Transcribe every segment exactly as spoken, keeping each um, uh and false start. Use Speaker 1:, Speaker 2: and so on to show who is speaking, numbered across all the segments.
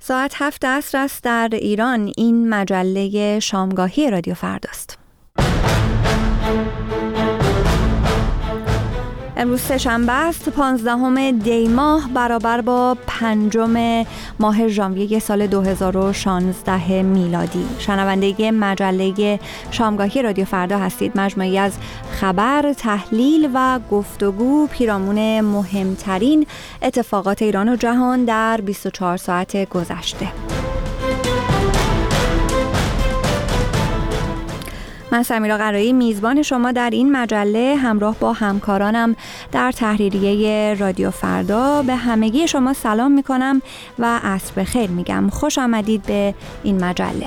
Speaker 1: ساعت هفت عصر است در ایران. این مجله شامگاهی رادیو فرداست. امروز سه‌شنبه است، پانزدهم دی ماه برابر با پنجم ماه ژانویه سال دو هزار و شانزده میلادی. شنونده مجله شامگاهی رادیو فردا هستید. مجموعی از خبر، تحلیل و گفتگو پیرامون مهمترین اتفاقات ایران و جهان در بیست و چهار ساعت گذشته. من سمیرا قرایی میزبان شما در این مجله همراه با همکارانم در تحریریه رادیو فردا به همگی شما سلام میکنم و عصر بخیر میگم. خوش آمدید به این مجله.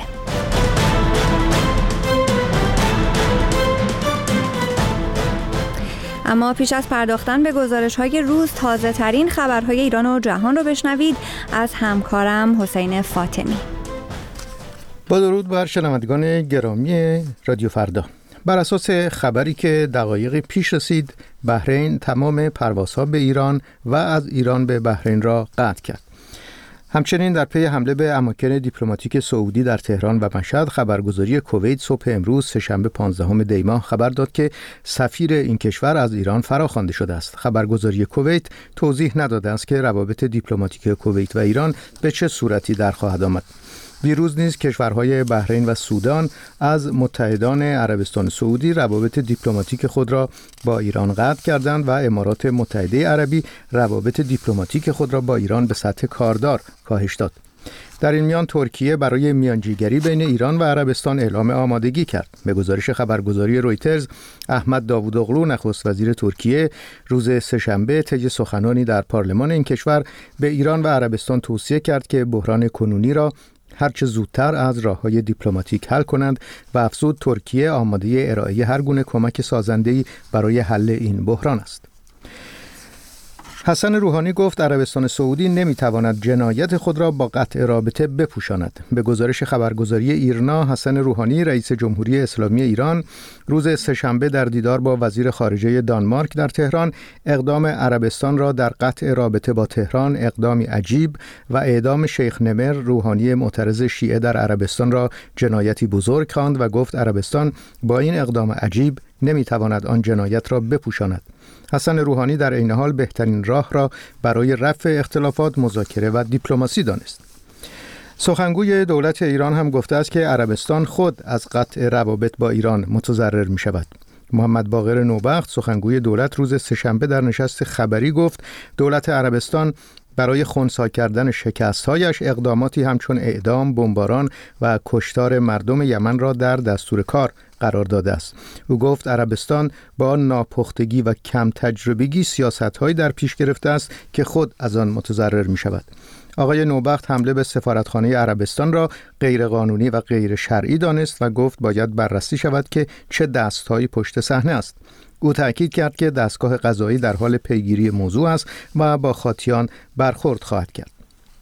Speaker 1: اما پیش از پرداختن به گزارش‌های روز، تازه ترین خبرهای ایران و جهان رو بشنوید از همکارم حسین فاطمی.
Speaker 2: با درود بر شنوندگان گرامی رادیو فردا. بر اساس خبری که دقایق پیش رسید، بحرین تمام پروازها به ایران و از ایران به بحرین را قطع کرد. همچنین در پی حمله به اماکن دیپلماتیک سعودی در تهران و مشهد، خبرگزاری کویت صبح امروز سه‌شنبه پانزدهم دی ماه خبر داد که سفیر این کشور از ایران فراخوانده شده است. خبرگزاری کویت توضیح نداده است که روابط دیپلماتیک کویت و ایران به چه صورتی در خواهد آمد. دیروز نیز کشورهای بحرین و سودان از متحدان عربستان سعودی روابط دیپلماتیک خود را با ایران قطع کردند و امارات متحده عربی روابط دیپلماتیک خود را با ایران به سطح کاردار کاهش داد. در این میان ترکیه برای میانجیگری بین ایران و عربستان اعلام آمادگی کرد. به گزارش خبرگزاری رویترز، احمد داوودوغلو نخست وزیر ترکیه روز سه‌شنبه طی سخنانی در پارلمان این کشور به ایران و عربستان توصیه کرد که بحران کنونی را هرچه زودتر از راه‌های دیپلماتیک حل کنند و افزود ترکیه آماده ارائه هر گونه کمک سازنده‌ای برای حل این بحران است. حسن روحانی گفت عربستان سعودی نمیتواند جنایت خود را با قطع رابطه بپوشاند. به گزارش خبرگزاری ایرنا، حسن روحانی رئیس جمهوری اسلامی ایران روز سه‌شنبه در دیدار با وزیر خارجه دانمارک در تهران اقدام عربستان را در قطع رابطه با تهران اقدامی عجیب و اعدام شیخ نمر روحانی معترض شیعه در عربستان را جنایتی بزرگ خواند و گفت عربستان با این اقدام عجیب نمیتواند آن جنایت را بپوشاند. حسن روحانی در عین حال بهترین راه را برای رفع اختلافات مذاکره و دیپلماسی دانست. سخنگوی دولت ایران هم گفته است که عربستان خود از قطع روابط با ایران متضرر می شود. محمد باقر نوبخت سخنگوی دولت روز سه‌شنبه در نشست خبری گفت دولت عربستان برای خنثی کردن شکست‌هایش اقداماتی همچون اعدام، بمباران و کشتار مردم یمن را در دستور کار قرار داده است. او گفت عربستان با ناپختگی و کم تجربگی سیاست‌هایی در پیش گرفته است که خود از آن متضرر می‌شود. آقای نوبخت حمله به سفارتخانه عربستان را غیرقانونی و غیر شرعی دانست و گفت باید بررسی شود که چه دست‌هایی پشت صحنه است. او تأکید کرد که دستگاه قضایی در حال پیگیری موضوع است و با خاطیان برخورد خواهد کرد.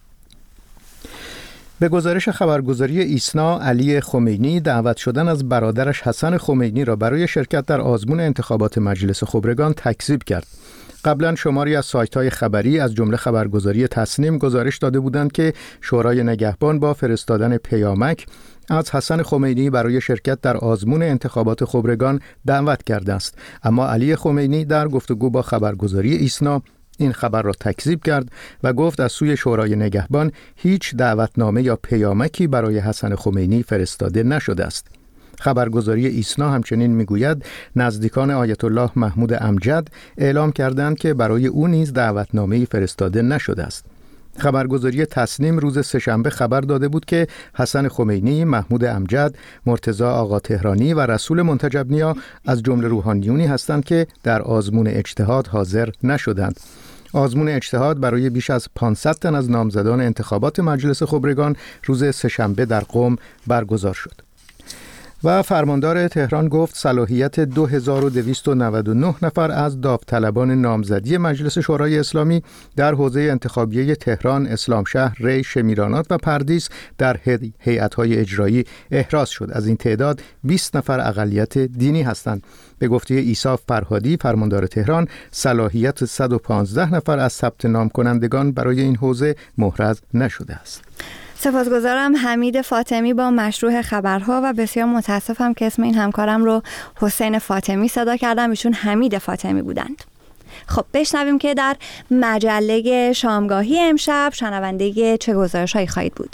Speaker 2: به گزارش خبرگزاری ایسنا، علی خمینی دعوت شدن از برادرش حسن خمینی را برای شرکت در آزمون انتخابات مجلس خبرگان تکذیب کرد. قبلا شماری از سایت‌های خبری از جمله خبرگزاری تصنیم گزارش داده بودند که شورای نگهبان با فرستادن پیامک از حسن خمینی برای شرکت در آزمون انتخابات خبرگان دعوت کرده است. اما علی خمینی در گفتگو با خبرگزاری ایسنا این خبر را تکذیب کرد و گفت از سوی شورای نگهبان هیچ دعوتنامه یا پیامکی برای حسن خمینی فرستاده نشده است. خبرگزاری ایسنا همچنین میگوید نزدیکان آیت الله محمود امجد اعلام کردند که برای او نیز دعوتنامه‌ای فرستاده نشده است. خبرگزاری تصنیم روز سه‌شنبه خبر داده بود که حسن خمینی، محمود امجد، مرتضی آقا تهرانی و رسول منتجب نیا از جمله روحانیونی هستند که در آزمون اجتهاد حاضر نشدند. آزمون اجتهاد برای بیش از پانصد تن از نامزدان انتخابات مجلس خبرگان روز سه‌شنبه در قم برگزار شد. و فرماندار تهران گفت صلاحیت دو هزار و دویست و نود و نه نفر از داوطلبان نامزدی مجلس شورای اسلامی در حوزه انتخابیه تهران، اسلامشهر، ری، شمیرانات و پردیس در هیئت‌های اجرایی احراز شد. از این تعداد بیست نفر اقلیت دینی هستند. به گفته عیسی فرهادی فرماندار تهران، صلاحیت صد و پانزده نفر از ثبت نام کنندگان برای این حوزه محرز نشده است.
Speaker 1: سپاسگزارم حمید فاطمی با مشروح خبرها و بسیار متاسفم که اسم این همکارم رو حسین فاطمی صدا کردم، ایشون حمید فاطمی بودند. خب بشنویم که در مجله شامگاهی امشب شنونده چه گزارش‌هایی خواهید بود.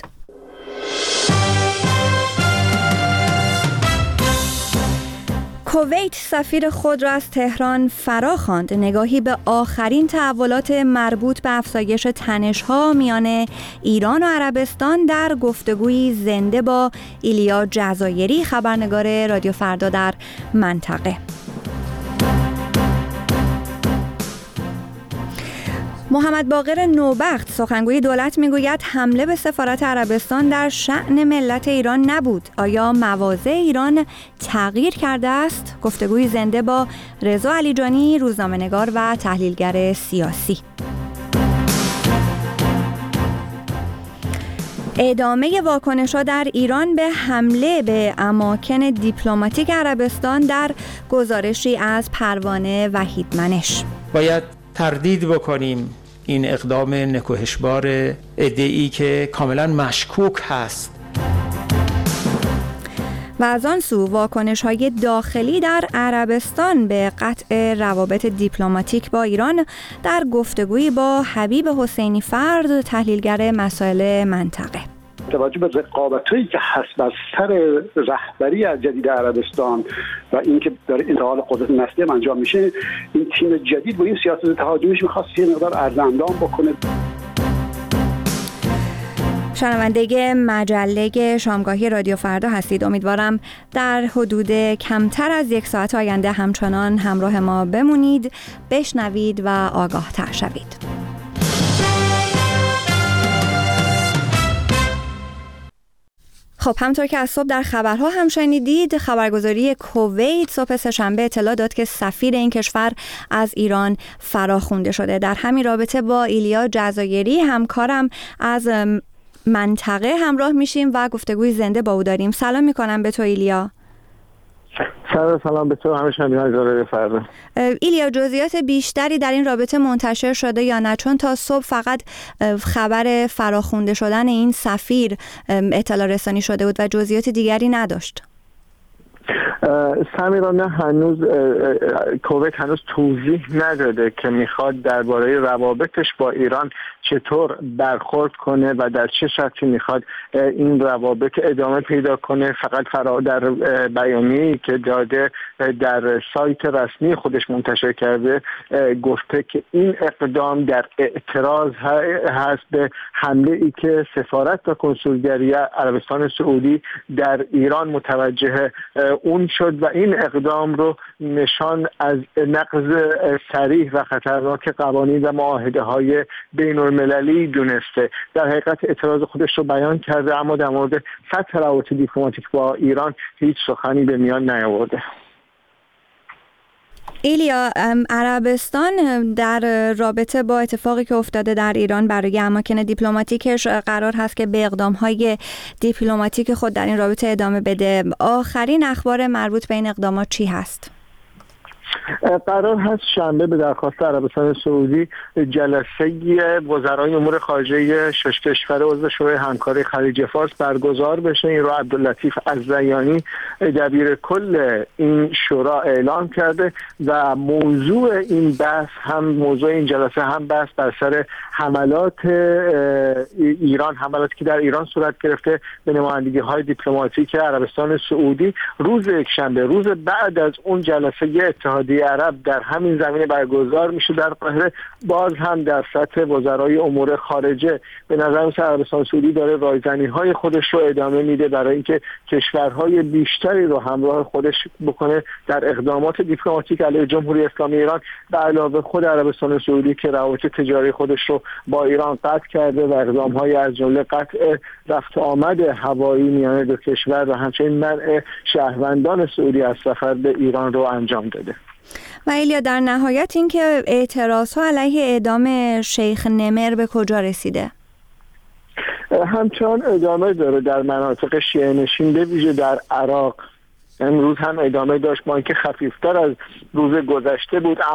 Speaker 1: کویت سفیر خود را از تهران فرا خواند. نگاهی به آخرین تحولات مربوط به افزایش تنش‌ها میان ایران و عربستان در گفتگویی زنده با ایلیا جزایری، خبرنگار رادیو فردا در منطقه. محمد باقر نوبخت سخنگوی دولت میگوید حمله به سفارت عربستان در شأن ملت ایران نبود. آیا مواضع ایران تغییر کرده است؟ گفتگوی زنده با رضا علیجانی، روزنامه‌نگار و تحلیلگر سیاسی. ادامه واکنش‌ها در ایران به حمله به اماکن دیپلماتیک عربستان در گزارشی از پروانه وحیدمنش.
Speaker 3: باید تردید بکنیم این اقدام نکوهشبار عده‌ای که کاملا مشکوک هست.
Speaker 1: و از آن سو واکنش‌های داخلی در عربستان به قطع روابط دیپلماتیک با ایران در گفتگویی با حبیب حسینی فرد، تحلیلگر مسائل منطقه.
Speaker 4: توجه به رقابتایی که هست بر سر رهبری از جدید عربستان و اینکه در انتقال قدرت نسلی انجام میشه، این تیم جدید با این سیاست تهاجمیش می‌خواد یه مقدار ارزاندام بکنه.
Speaker 1: شنونده مجله شامگاهی رادیو فردا هستید. امیدوارم در حدود کمتر از یک ساعت آینده همچنان همراه ما بمونید، بشنوید و آگاه تر شوید. خب همطور که از صبح در خبرها هم شنیدید، خبرگزاری کویت صبح سه‌شنبه اطلاع داد که سفیر این کشور از ایران فراخوانده شده. در همین رابطه با ایلیا جزایری، همکارم از منطقه، همراه میشیم و گفتگوی زنده با او داریم. سلام میکنم به تو ایلیا.
Speaker 5: سلام سلام به تو همه شنوندگان رادیو فردا.
Speaker 1: ایلیا، جزئیات بیشتری در این رابطه منتشر شده یا نه؟ چون تا صبح فقط خبر فراخوانده شدن این سفیر اطلاع رسانی شده بود و جزئیات دیگری نداشت.
Speaker 5: سمیرا، نه هنوز کویت هنوز توضیح نداده که میخواد درباره روابطش با ایران چطور برخورد کنه و در چه شرطی میخواد این روابط ادامه پیدا کنه. فقط فرا در بیانیه‌ای که داده در سایت رسمی خودش منتشر کرده گفته که این اقدام در اعتراض هست به حمله ای که سفارت و کنسولگری عربستان سعودی در ایران متوجه اون شد و این اقدام رو نشان از نقض صریح و خطرناک قوانین و معاهده‌های بین‌المللی دونسته. در حقیقت اعتراض خودش رو بیان کرده، اما در مورد سطح روابط دیپلماتیک با ایران هیچ سخنی به میان نیاورده.
Speaker 1: ایلیا، عربستان در رابطه با اتفاقی که افتاده در ایران برای اماکن دیپلماتیکش قرار هست که به اقدام‌های دیپلماتیک خود در این رابطه ادامه بده. آخرین اخبار مربوط به این اقدامات چی هست؟
Speaker 5: قرار هست شنبه به درخواست عربستان سعودی جلسه وزرای امور خارجه شش کشور عضو شورای همکاری خلیج فارس برگزار بشه. این رو عبداللطیف الزیانی دبیر کل این شورا اعلام کرده و موضوع این بحث هم موضوع این جلسه هم بحث بر سر حملات ایران، حملاتی که در ایران صورت گرفته به نمایندگی‌های دیپلماتیک عربستان سعودی. روز یکشنبه، روز بعد از اون جلسه اتحادیه عرب در همین زمینه برگزار میشه در قاهره. باز هم در سطح وزرای امور خارجه به نظر میاد عربستان سعودی داره رایزنی‌های خودش رو ادامه میده برای اینکه کشورهای بیشتری رو همراه خودش بکنه در اقدامات دیپلماتیک علیه جمهوری اسلامی ایران، به علاوه خود عربستان سعودی که روابط تجاری خودش رو با ایران قطع کرده و اقدام‌های از جمله قطع رفت آمد هوایی میان دو کشور و همچنین منع شهروندان سعودی از سفر به ایران رو انجام داده.
Speaker 1: و ایلیا، در نهایت این که اعتراض‌ها علیه اعدام شیخ نمر به کجا رسیده؟
Speaker 5: همچنان ادامه داره در مناطق شیعه نشین، به ویژه در عراق. امروز هم ادامه داشت، با اینکه خفیفتر از روز گذشته بود، اما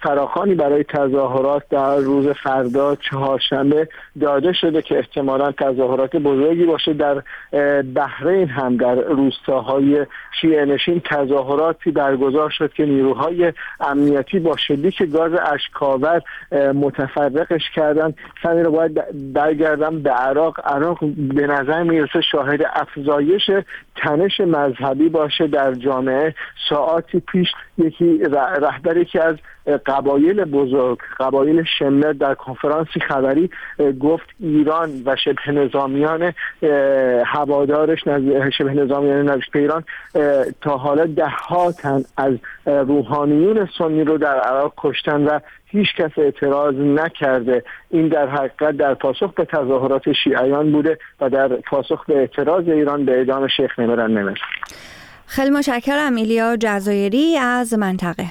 Speaker 5: فراخوانی برای تظاهرات در روز فردا چهارشنبه داده شده که احتمالاً تظاهرات بزرگی باشه. در بحرین هم در روستاهای شیعه نشین تظاهراتی برگزار شد که نیروهای امنیتی با شلیک گاز اشک‌آور متفرقش کردن. همین رو باید برگردم به عراق. عراق به نظر میرسه شاهد افزایش تنش مذهبی باشه در جامعه. ساعاتی پیش یکی رهبری که از قبایل بزرگ، قبایل شمر، در کنفرانسی خبری گفت ایران و شبه نظامیان هوادارش، شبه نظامیان نزدیک ایران تا حالا ده ها تن از روحانیون سنی رو در عراق کشتن و هیچ کس اعتراض نکرده. این در حقیقت در پاسخ به تظاهرات شیعیان بوده و در پاسخ به اعتراض ایران به اعدام شیخ نمر النمر.
Speaker 1: خیلی متشکرم ایلیا جزایری از منطقه.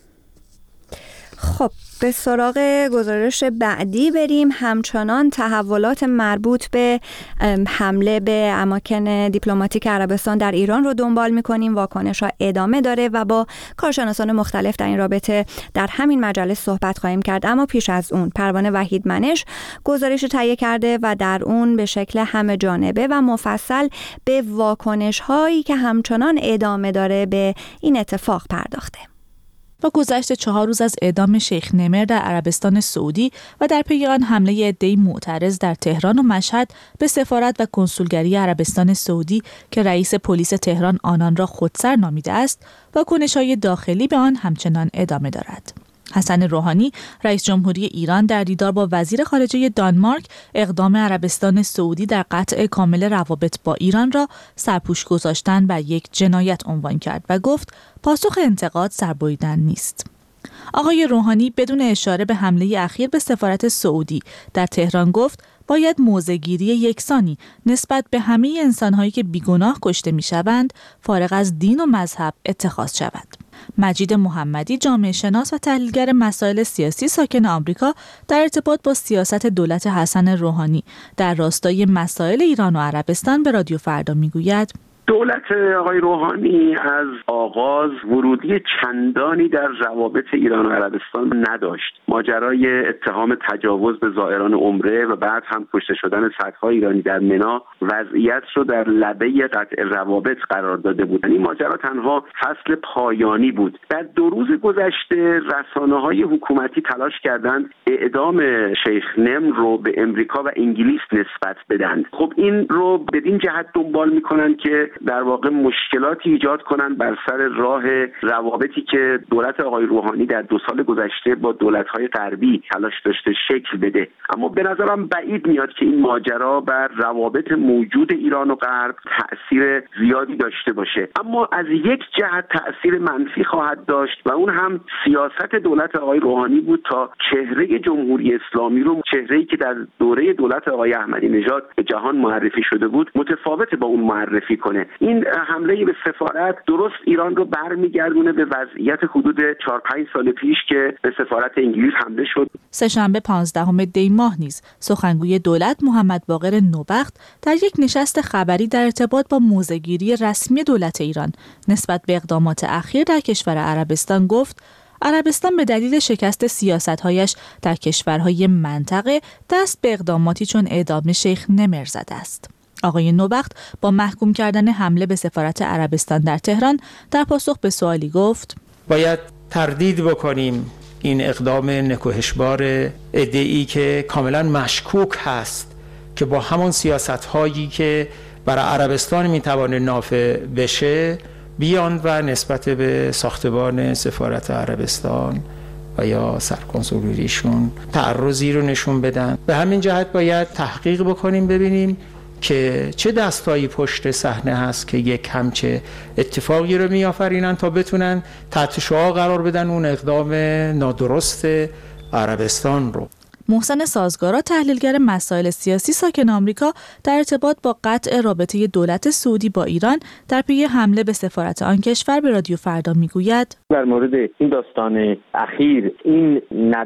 Speaker 1: خب به سراغ گزارش بعدی بریم. همچنان تحولات مربوط به حمله به اماکن دیپلماتیک عربستان در ایران رو دنبال می‌کنیم. واکنش‌ها ادامه داره و با کارشناسان مختلف در این رابطه در همین مجلس صحبت خواهیم کرد. اما پیش از اون پروانه وحیدمنش گزارش تهیه کرده و در اون به شکل همه جانبه و مفصل به واکنش‌هایی که همچنان ادامه داره به این اتفاق پرداخته.
Speaker 6: با گذشت چهار روز از اعدام شیخ نمر در عربستان سعودی و در پی آن حمله عده‌ای معترض در تهران و مشهد به سفارت و کنسولگری عربستان سعودی که رئیس پلیس تهران آنان را خودسر نامیده است، واکنش‌های داخلی به آن همچنان ادامه دارد. حسن روحانی رئیس جمهوری ایران در دیدار با وزیر خارجه دانمارک اقدام عربستان سعودی در قطع کامل روابط با ایران را سرپوش گذاشتن بر یک جنایت عنوان کرد و گفت پاسخ انتقاد سربریدن نیست. آقای روحانی بدون اشاره به حمله اخیر به سفارت سعودی در تهران گفت باید موضع‌گیری یکسانی نسبت به همه انسان‌هایی که بیگناه کشته می‌شوند فارغ از دین و مذهب اتخاذ شود. مجید محمدی جامعه شناس و تحلیلگر مسائل سیاسی ساکن آمریکا در ارتباط با سیاست دولت حسن روحانی در راستای مسائل ایران و عربستان به رادیو فردا میگوید
Speaker 7: دولت آقای روحانی از آغاز ورودی چندانی در روابط ایران و عربستان نداشت. ماجرای اتهام تجاوز به زائران عمره و بعد هم کشته شدن صدها ایرانی در منا وضعیت رو در لبه قطع روابط قرار داده بود. این ماجرا تنها فصل پایانی بود. در دو روز گذشته رسانه‌های حکومتی تلاش کردند اعدام شیخ نمر رو به امریکا و انگلیس نسبت بدن. خب این رو بدین جهت دنبال می‌کنن که در واقع مشکلاتی ایجاد کنن بر سر راه روابطی که دولت آقای روحانی در دو سال گذشته با دولت‌های غربی تلاش داشته شکل بده. اما به نظرم بعید میاد که این ماجرا بر روابط موجود ایران و غرب تأثیر زیادی داشته باشه. اما از یک جهت تأثیر منفی خواهد داشت و اون هم سیاست دولت آقای روحانی بود تا چهره جمهوری اسلامی رو، چهره‌ای که در دوره دولت آقای احمدی نژاد به جهان معرفی شده بود، متفاوت با اون معرفی کنه. این حمله به سفارت درست ایران رو برمیگردونه به وضعیت حدود چهار پنج سال پیش که به سفارت انگلیس حمله شد.
Speaker 6: سه‌شنبه پانزدهم دی ماه نیز سخنگوی دولت محمد باقر نوبخت در یک نشست خبری در ارتباط با موضع‌گیری رسمی دولت ایران نسبت به اقدامات اخیر در کشور عربستان گفت عربستان به دلیل شکست سیاست‌هایش در کشورهای منطقه دست به اقداماتی چون اعدام شیخ نمر زده است. آقای نوبخت با محکوم کردن حمله به سفارت عربستان در تهران در پاسخ به سوالی گفت
Speaker 3: باید تردید بکنیم این اقدام نکوهشبار عده‌ای که کاملا مشکوک هست که با همون سیاست‌هایی که برای عربستان میتوانه نافع بشه بیان و نسبت به ساختمان سفارت عربستان و یا سرکنسولگریشون تعرضی رو نشون بدن. به همین جهت باید تحقیق بکنیم ببینیم که چه دستایی پشت صحنه هست که یک همچه اتفاقی رو میآفرینن تا بتونن تحت شعاع قرار بدن اون اقدام نادرست عربستان رو.
Speaker 6: محسن سازگارا تحلیلگر مسائل سیاسی ساکن آمریکا در ارتباط با قطع رابطه دولت سعودی با ایران در پی حمله به سفارت آن کشور به رادیو فردا میگوید
Speaker 8: در مورد این داستان اخیر این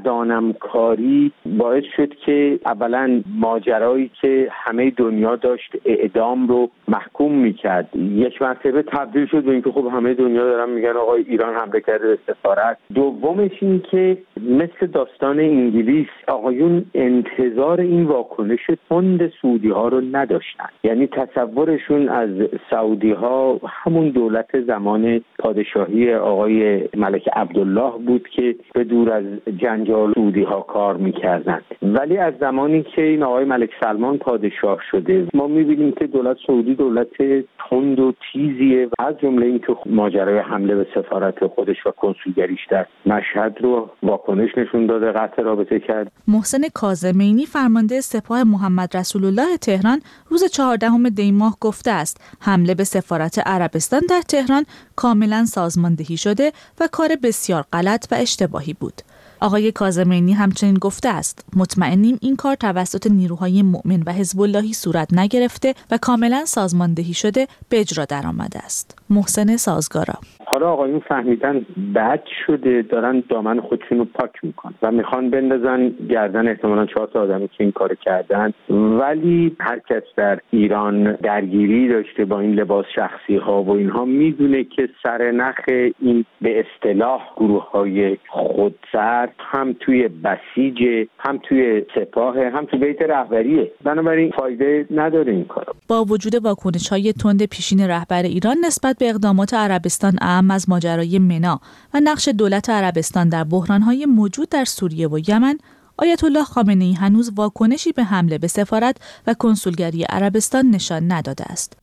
Speaker 8: ندانمکاری باعث شد که اولا ماجرایی که همه دنیا داشت اعدام رو محکوم میکرد یک مرتبه تبدیل شد به اینکه خب همه دنیا دارن میگن آقای ایران حمله کرده به سفارت. دومش این که مثل داستان انگلیس آقایون انتظار این واکنش تند سعودی ها رو نداشتن. یعنی تصورشون از سعودی ها همون دولت زمان پادشاهی آقای ملک عبدالله بود که به دور از جنجال سعودی ها کار میکردن. ولی از زمانی که این آقای ملک سلمان پادشاه شده ما میبینیم که دولت سعودی دولت تند و تیزیه و از جمله این که ماجرای حمله به سفارت خودش و کنسولگریش در مشهد رو واکنش نشون داده، قطع رابطه کرد.
Speaker 6: محسن کاظمینی فرمانده سپاه محمد رسول الله تهران روز چهاردهم دی ماه گفته است حمله به سفارت عربستان در تهران کاملا سازماندهی شده و کار بسیار غلط و اشتباهی بود. آقای کاظمینی همچنین گفته است مطمئنیم این کار توسط نیروهای مؤمن و حزب اللهی صورت نگرفته و کاملا سازماندهی شده به اجرا درآمده است. محسن سازگارا:
Speaker 8: حالا آقایون فهمیدن بد شده، دارن دامن خودشون رو پاک میکنن و میخوان بندازن گردن احتمالاً چهار تا آدمی که این کار کردن. ولی هر کس در ایران درگیری داشته با این لباس شخصی ها و اینها میدونه که سرنخ این به اصطلاح گروه های خودسر هم توی بسیج، هم توی سپاه، هم توی بیت رهبریه. بنابراین فایده نداره این کار.
Speaker 6: با وجود واکنش‌های تند پیشین رهبر ایران نسبت به اقدامات عربستان اعم از ماجرای منا و نقش دولت عربستان در بحران‌های موجود در سوریه و یمن، آیت الله خامنه‌ای هنوز واکنشی به حمله به سفارت و کنسولگری عربستان نشان نداده است.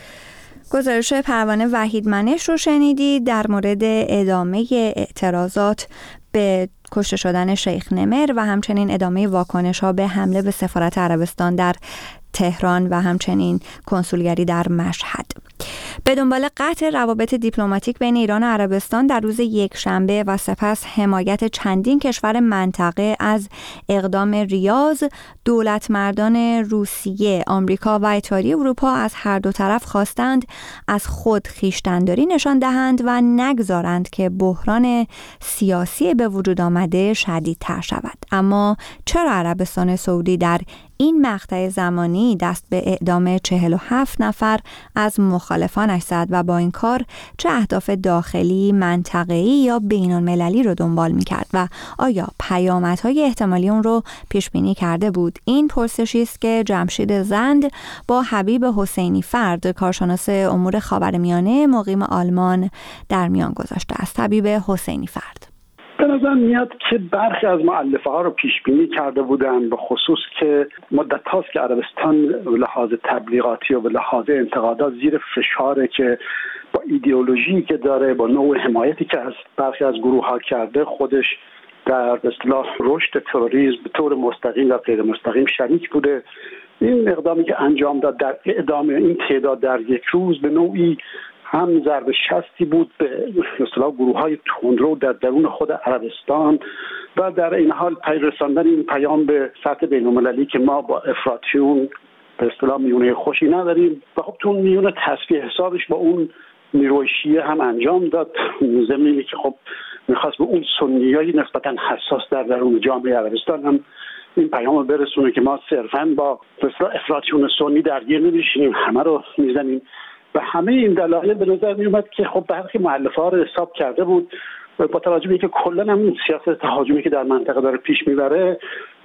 Speaker 1: گزارش پروانه وحید منش رو شنیدید در مورد ادامه اعتراضات به کشته شدن شیخ نمر و همچنین ادامه واکنش‌ها به حمله به سفارت عربستان در تهران و همچنین کنسولگری در مشهد. به دنبال قطع روابط دیپلماتیک بین ایران و عربستان در روز یکشنبه و سپس حمایت چندین کشور منطقه از اقدام ریاض، دولتمردان روسیه، آمریکا و اتحادیه اروپا از هر دو طرف خواستند از خود خویشتن‌داری نشان دهند و نگذارند که بحران سیاسی به وجود آمده شدیدتر شود. اما چرا عربستان سعودی در این مقطع زمانی دست به اعدام چهل و هفت نفر از مخالفانش زد و با این کار چه اهداف داخلی، منطقه‌ای یا بین‌المللی رو دنبال می‌کرد و آیا پیامدهای احتمالی اون رو پیش بینی کرده بود؟ این پرسشی است که جمشید زند با حبیب حسینی فرد، کارشناس امور خاورمیانه مقیم آلمان، در میان گذاشته است. حبیب حسینی فرد:
Speaker 4: به نظر میاد که برخی از مؤلفه ها رو پیش بینی کرده بودن، به خصوص که مدت هاست که عربستان به لحاظ تبلیغاتی و به لحاظ انتقادات زیر فشاره که با ایدئولوژی که داره، با نوع حمایتی که از برخی از گروه ها کرده، خودش در اصطلاح رشد تروریسم به طور مستقیم و غیر مستقیم شریک بوده. این اقدامی که انجام داد در اعدام این تعداد در یک روز به نوعی هم ضرب شستی بود به اصطلاح گروه‌های تندرو در درون خود عربستان و در این حال رساندن این پیام به سطح بین‌المللی که ما با افراطیون به اصطلاح میونه خوشی نداریم و خب تو اون میونه تصفیه حسابش با اون نیروی شیعه هم انجام داد، زمینی که خب میخواست به اون سنیایی نسبتاً حساس در درون جامعه عربستان هم این پیام رو برسونه که ما صرفاً با به اصطلاح افراطیون سنی درگیر نمیشیم، همه رو میزنیم. و همه این دلایل به نظر می اومد که خب برخی مؤلفه‌ها رو حساب کرده بود و با توجه به اینکه کلا هم سیاست تهاجمی که در منطقه داره پیش میبره،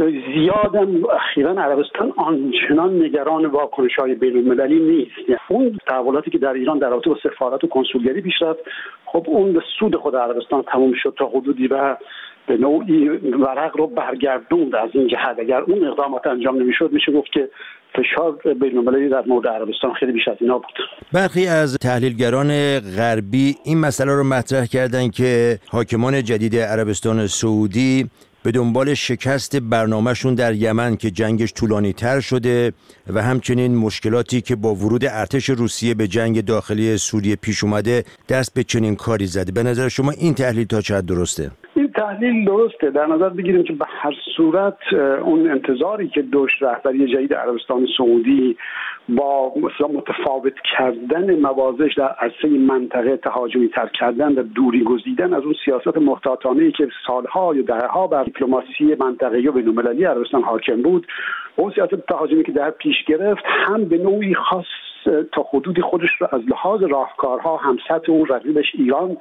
Speaker 4: زیادم اخیراً عربستان آنچنان نگران واکنش‌های بین‌المللی نیست. یعنی اون تحولاتی که در ایران در رابطه با سفارت و کنسولگری پیش رفت، خب اون به سود خود عربستان تموم شد تا حدودی و به نوعی ورق رو برگردوند از این جهت. اگر اون اقدامات انجام نمیشد میشه گفت که فشار بین‌المللی در مورد عربستان خیلی بیش از اینا بود.
Speaker 9: برخی از تحلیلگران غربی این مسئله رو مطرح کردن که حاکمان جدید عربستان سعودی به دنبال شکست برنامه‌شون در یمن که جنگش طولانی تر شده و همچنین مشکلاتی که با ورود ارتش روسیه به جنگ داخلی سوریه پیش اومده دست به چنین کاری زده. به نظر شما این تحلیل تا چه حد درسته؟
Speaker 4: این تحلیل درسته. در نظر بگیریم که به هر صورت اون انتظاری که داشت رهبری جدید عربستان سعودی با مثلا متفاوت کردن مواضعش در عرصه منطقه، تهاجمی تر کردن و دوری گزیدن از اون سیاست محتاطانه‌ای که سالها یا دهه‌ها بر دیپلماسی منطقه‌ای و بین‌المللی عربستان حاکم بود، اون سیاست تهاجمی که در پیش گرفت هم به نوعی خاص تا حدودی خودش رو از لحاظ راهکارها هم سطح اون رقیبش ایران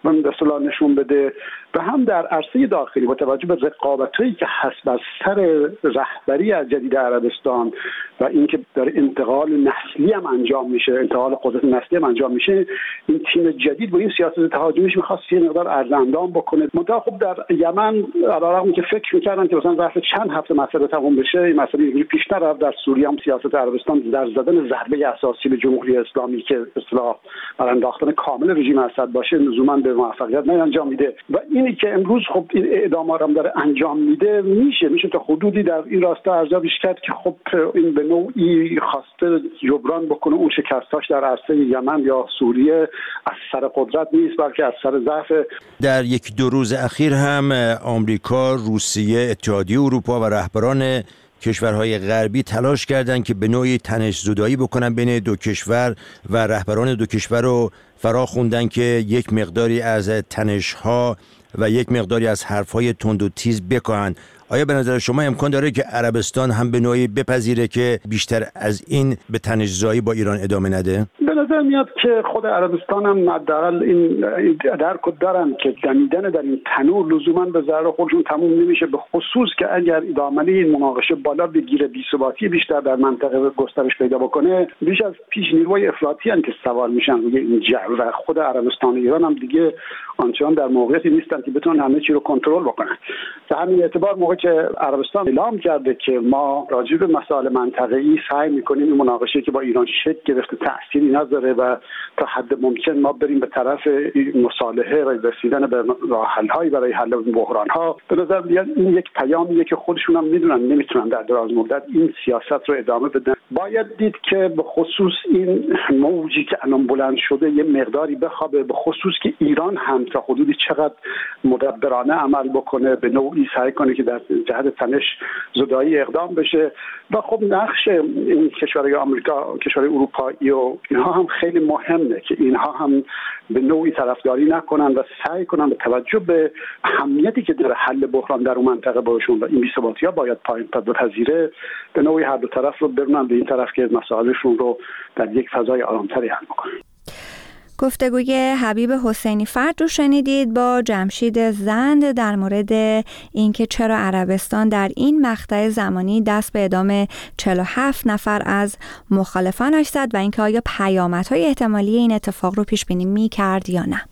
Speaker 4: به اصطلاح نشون بده و هم در عرصه داخلی با توجه به رقابت‌هایی که هست بر سر رهبری از جدید عربستان و اینکه در انتقال نسلی هم انجام میشه، انتقال قدرت نسلی هم انجام میشه، این تیم جدید با این سیاست تهاجمیش می‌خواست یه مقدار ارزاندام بکنه. منتها خب در یمن علیرغم که فکر می‌کردن که مثلا ظرف چند هفته مسئله تموم بشه، این مسئله اینجوری پیش نرفت. در سوریه هم سیاست عربستان در زدن ضربه اساسی به جمهوری اسلامی که اصطلاح بر انداختن کامل رژیم اسد باشه لزوما به موفقیت انجام میده و اینی که امروز خب این اعدام هم داره انجام میده میشه میشه تا حدودی در این راستا ارزیابیش کرد که خب این به نوعی خواسته جبران بکنه اون شکستاش در عرصه یمن یا سوریه از سر قدرت نیست بلکه از سر ضعف.
Speaker 9: در یک دو روز اخیر هم آمریکا، روسیه، اتحادیه اروپا و رهبران کشورهای غربی تلاش کردند که به نوعی تنش‌زدایی بکنن بین دو کشور و رهبران دو کشور رو فرا خوندن که یک مقداری از تنش‌ها و یک مقداری از حرف‌های تند و تیز بکاهن. آیا به نظر شما امکان داره که عربستان هم به نوعی بپذیره که بیشتر از این به تنش‌زایی با ایران ادامه نده؟
Speaker 4: به نظر میاد که خود عربستان هم حداقل این درک دارن که دمیدن در این تنور لزوما به ضرر خودشون تموم نمیشه، به خصوص که اگر ادامه این مناقشه بالا بگیره، بی‌ثباتی بیشتر در منطقه گسترش پیدا بکنه، بیش از پیش نیروهای افراطی ان که سوار میشن روی این جو و خود عربستان و ایران هم دیگه آنچنان در موقعیتی نیستن که بتونن همه چی رو کنترل بکنن. به همین اعتبار موقعی که عربستان اعلام کرده که ما راجع به مسائل منطقه‌ای سعی می‌کنیم این مناقشه که با ایران شکل گرفته تأثیری نداره و تا حد ممکن ما بریم به طرف مصالحه و رسیدن به راه‌حل‌هایی برای حل بحران‌ها، به نظر میاد این یک پیامیه که خودشون هم میدونن نمیتونن در دراز مدت این سیاست رو ادامه بدن. باید دید که به خصوص این موجی که الان بلند شده یه مقداری بخوابه، به خصوص که ایران هم تا حدودی چقدر مدبرانه عمل بکنه، به نوعی سعی کنه که در جهت تنش زدایی اقدام بشه. و خب نقش این کشورهای آمریکا، کشورهای اروپایی و اینها هم خیلی مهمه که اینها هم به نوعی طرفداری نکنن و سعی کنن به توجه به اهمیتی که در حل بحران در اون منطقه باشون و این بی‌ثباتی‌ها باید پایین بپذیره، به نوعی هر دو طرف رو برونن به این طرف که مسائلشون رو در یک فضای آرامتری حل بکنن.
Speaker 1: گفتگوی حبیب حسینی فرد رو شنیدید با جمشید زند در مورد اینکه چرا عربستان در این مقطع زمانی دست به اعدام چهل و هفت نفر از مخالفانش زد و اینکه آیا پیامدهای احتمالی این اتفاق رو پیش بینی می‌کرد یا نه.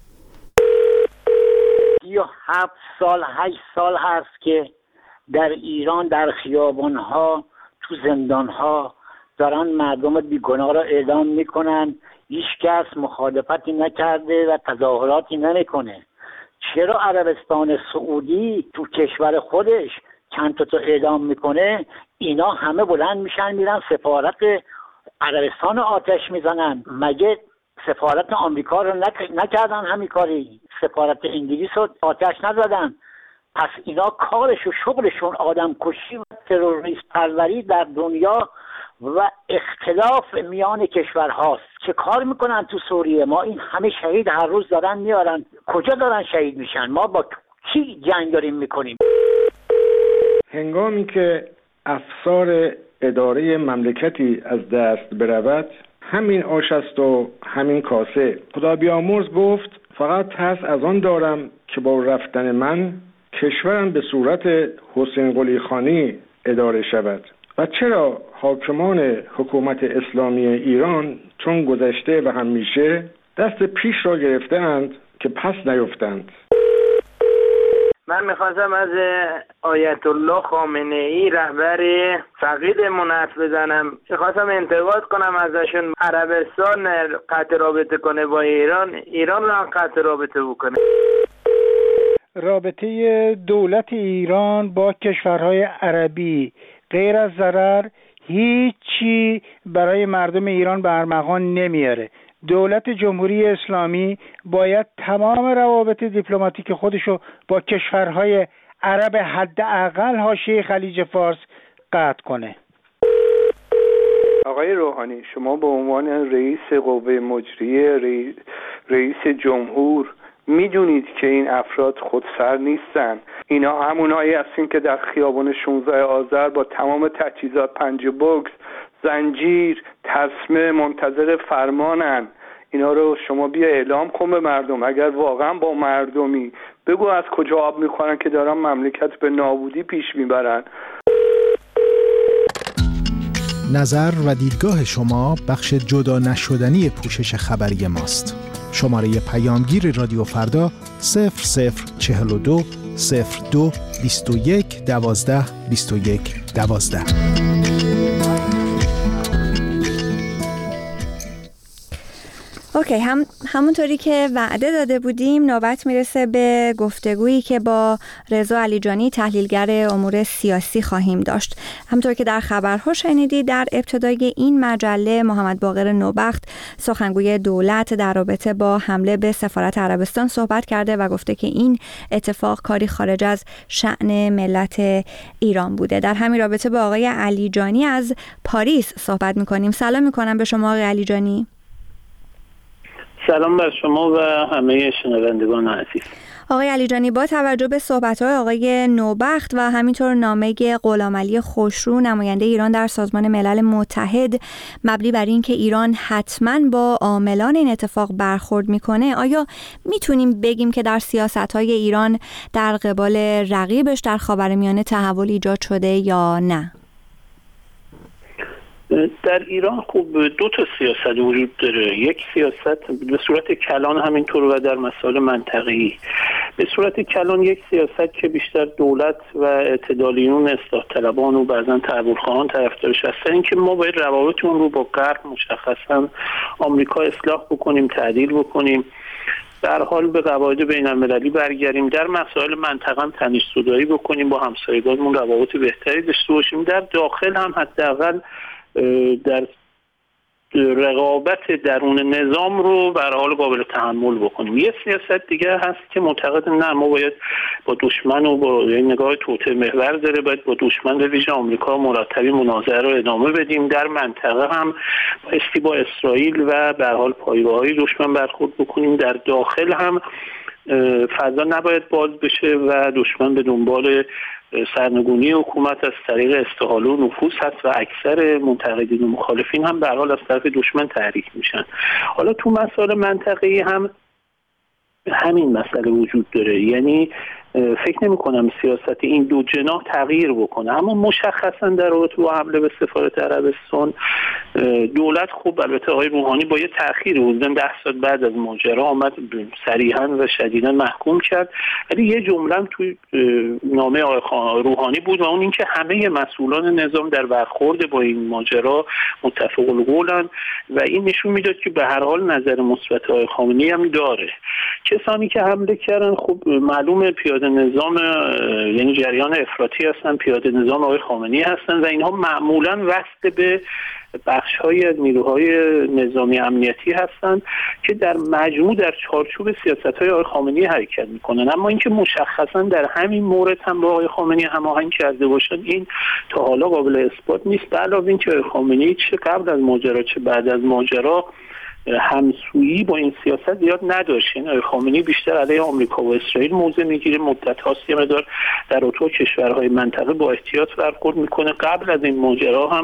Speaker 10: یا هفت سال هشت سال هست که در ایران در خیابان‌ها تو زندان‌ها دارن مردم بیگناه را اعدام میکنن، هیچ کس مخالفتی نکرده و تظاهراتی نمیکنه. چرا عربستان سعودی تو کشور خودش چند تا اعدام میکنه، اینا همه بلند میشن میرن سفارت عربستان آتش میزنن؟ مگه سفارت آمریکا رو نکردن همین کاری؟ سفارت انگلیس رو آتش نزدن؟ پس اینا کارش و شغلشون آدم کشی و تروریست پروری در دنیا و اختلاف میان کشورهاست. چه کار میکنن تو سوریه؟ ما این همه شهید هر روز دارن میارن، کجا دارن شهید میشن؟ ما با کی جنگ داریم میکنیم؟
Speaker 11: هنگامی که افسار اداره مملکتی از دست برود، همین آش است و همین کاسه. خدا بیامرز گفت فقط ترس از آن دارم که با رفتن من کشورم به صورت حسین قلی خانی اداره شود. و چرا حاکمان حکومت اسلامی ایران چون گذشته و همیشه دست پیش را گرفتند که پس نیفتند؟
Speaker 12: من میخواستم از آیت الله خامنه ای رهبر فقیدمون حرف بزنم. میخواستم انتقاد کنم ازشون. عربستان قطع رابطه کنه با ایران، ایران را قطع رابطه بکنه.
Speaker 13: رابطه دولت ایران با کشورهای عربی غیر از ضرر هیچی برای مردم ایران به ارمغان نمیاره. دولت جمهوری اسلامی باید تمام روابط دیپلماتیک خودشو با کشورهای عرب حداقل حاشیه خلیج فارس قطع کنه.
Speaker 14: آقای روحانی، شما به عنوان رئیس قوه مجریه، رئیس, رئیس جمهور میدونید که این افراد خودسر نیستن. اینا همونایی هستین که در خیابان شانزده آذر با تمام تجهیزات، پنج بوکس، زنجیر، تسمه منتظر فرمانن. اینا رو شما بیا اعلام کن به مردم. اگر واقعا با مردمی بگو از کجا آب میخورن که دارن مملکت به نابودی پیش میبرن.
Speaker 15: نظر و دیدگاه شما بخش جدا نشدنی پوشش خبری ماست. شماره پیامگیر رادیو فردا صفر صفر چهل و دو صفر دو بیست و یک دوازده بیست و یک دوازده.
Speaker 1: اوکی، هم همونطوری که وعده داده بودیم نوبت میرسه به گفتگویی که با رضا علیجانی تحلیلگر امور سیاسی خواهیم داشت. همونطور که در خبرها شنیدید در ابتدای این مجله محمد باقر نوبخت سخنگوی دولت در رابطه با حمله به سفارت عربستان صحبت کرده و گفته که این اتفاق کاری خارج از شأن ملت ایران بوده. در همین رابطه با آقای علیجانی از پاریس صحبت میکنیم. سلام میکنم به شما آقای علیجانی.
Speaker 16: سلام بر شما و همه شنوندگان عزیز.
Speaker 1: آقای علیجانی، با توجه به صحبت‌های آقای نوبخت و همینطور نامه غلامعلی خوشرو نماینده ایران در سازمان ملل متحد مبنی بر این که ایران حتماً با عاملان این اتفاق برخورد میکنه، آیا میتونیم بگیم که در سیاست‌های ایران در قبال رقیبش در خاورمیانه تحول ایجاد شده یا نه؟
Speaker 16: در ایران خوب دو تا سیاست وجود داره. یک سیاست به صورت کلان همینطور و در مسائل منطقه‌ای. به صورت کلان یک سیاست که بیشتر دولت و اعتدالیون اصلاح طلبان و بعضا تحولخواهان طرفدارش هستن، این که ما باید روابطمون رو با غرب مشخصا آمریکا اصلاح بکنیم، تعدیل بکنیم، در حال به قواعد بین‌المللی برگردیم، در مسائل منطقه هم تنش‌زدایی بکنیم، با همسایگانمون روابط بهتری داشته باشیم، در داخل هم حداقل در رقابت درون نظام رو به هر حال قابل تحمل بکنیم. یه سیاست دیگه هست که معتقد نه، ما باید با دشمن و با این نگاه توطئه محور داره، باید با دشمن به ویژه آمریکا مرتبی مناظره رو ادامه بدیم، در منطقه هم بایستی با اسرائیل و به هر حال پایگاه‌های دشمن برخورد بکنیم، در داخل هم فضا نباید باز بشه و دشمن به دنبال سرنگونی حکومت از طریق استحاله و نفوذ هست و اکثر منتقدین و مخالفین هم به هر حال از طرف دشمن تحریک میشن. حالا تو مسائل منطقه‌ای هم همین مسئله وجود داره، یعنی فکر نمی کنم سیاست این دو جناح تغییر بکنه، اما مشخصا در رابطه با حمله به سفارت عربستان دولت خوب البته آقای روحانی با یه تأخیر حدوداً ده ساعت بعد از ماجرا آمد صریحاً و شدیداً محکوم کرد، ولی یه جمله هم توی نامه آقای روحانی بود و اون اینکه همه مسئولان نظام در برخورد با این ماجرا متفق القولن و این نشون میداد که به هر حال نظر مثبت آقای خامنه‌ای هم داره. کسانی که حمله کردن خب معلومه پیاده نظام، یعنی جریان افراطی هستن، پیاده نظام آقای خامنه‌ای هستن و اینها معمولاً وصل به بخش‌های از نیروهای نظامی امنیتی هستند که در مجموع در چارچوب سیاست‌های آقای خامنه‌ای حرکت می‌کنن، اما اینکه مشخصاً در همین مورد هم با آقای خامنه‌ای هماهنگ کرده باشند این تا حالا قابل اثبات نیست. به علاوه اینکه آقای خامنه‌ای چه قبل از ماجرا چه بعد از ماجرا همسویی با این سیاست زیاد نداشت. یعنی خامنه‌ای بیشتر علیه آمریکا و اسرائیل موضع میگیره، مدت هاست یه مقدار در اتو کشورهای منطقه با احتیاط برخورد میکنه. قبل از این ماجرا هم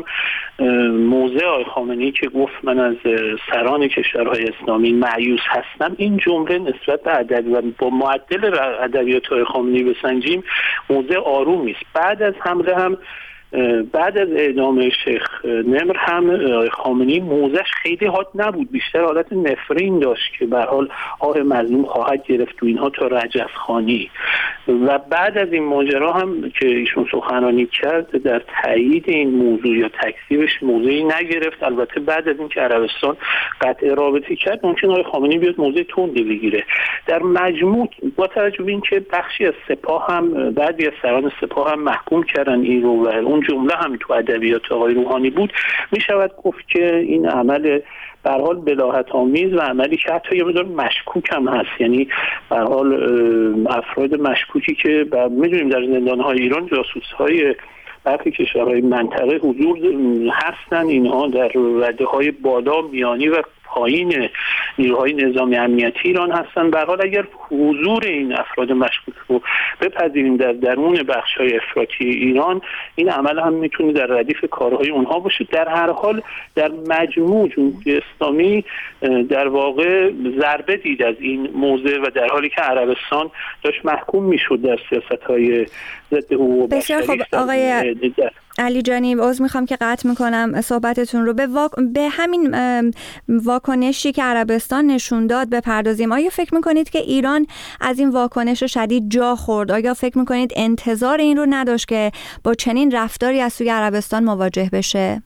Speaker 16: موضع آقای خامنه‌ای که گفت من از سران کشورهای اسلامی مایوس هستم، این جمله نسبت به ادبی و با معدل ادبیات آقای خامنه‌ای بسنجیم موضع آرومی است. بعد از حمله هم بعد از اعدام شیخ نمر هم خامنه‌ای موضعش خیلی حاد نبود، بیشتر حالت نفرین داشت که به هر حال آه مظلوم خواهد گرفت و اینها تا رجزخانی. و بعد از این ماجرا هم که ایشون سخنرانی کرد در تایید این موضوع یا تکذیبش موضعی نگرفت. البته بعد از اینکه عربستان قطع رابطه کرد ممکن آقای خامنه‌ای بیاد موضع تندی بگیره. در مجموع با توجه به اینکه بخشی از سپاه هم بعضی از سران سپاه هم محکوم کردن این رو و اون جمله هم تو ادبیات آقای روحانی بود، می شود گفت که این عمل به هر حال بلاهت آمیز و عملی که حتی یه مقدار مشکوک هم هست، یعنی به هر حال افراد مشکوکی که میدونیم در زندان‌های ایران جاسوس‌های برخی کشورهای منطقه حضور هستن، اینها در رده‌های بالا، میانی و پایین نیروهای نظامی امنیتی ایران هستن. به هر حال اگر حضور این افراد مشکوک رو بپذیریم در درون بخش‌های افراطی ایران، این عمل هم میتونه در ردیف کارهای اونها باشه. در هر حال در مجموع جمهوری اسلامی در واقع ضربه دید از این موضع و در حالی که عربستان داشت محکوم میشد در سیاست‌های ضد حقوق بشری.
Speaker 1: بسیار خب آقای علی جانی، عذر میخوام که قطع میکنم صحبتتون رو. به, واک... به همین واکنشی که عربستان نشون داد بپردازیم. آیا فکر میکنید که ایران از این واکنش شدید جا خورد؟ آیا فکر میکنید انتظار این رو نداشت که با چنین رفتاری از سوی عربستان مواجه بشه؟